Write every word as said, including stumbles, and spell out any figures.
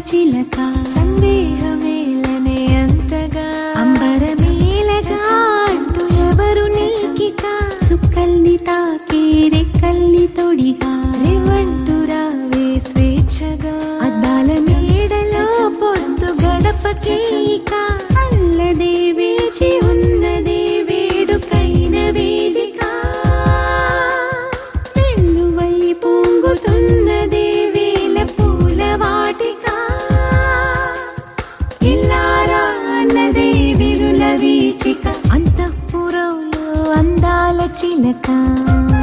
చిలక సందేహమేలనే అంతగా అంబరమేలగా అంటూ ఎవరు నీకిక చుక్కల్ని తాకే రెక్కల్ని తొడిగా రేవంటూ రావే స్వేచ్ఛగా అద్దాల మేడలో పొద్దు గడపకేక అల్లదే వేచి ఉన్నదే వేడుకైన వేదిక వెల్లువై పొంగుతున్నదే వేల పూల వాటిక ఇల్లారా అన్నదే విరుల వీచిక అంతఃపురంలో అందాల చిలక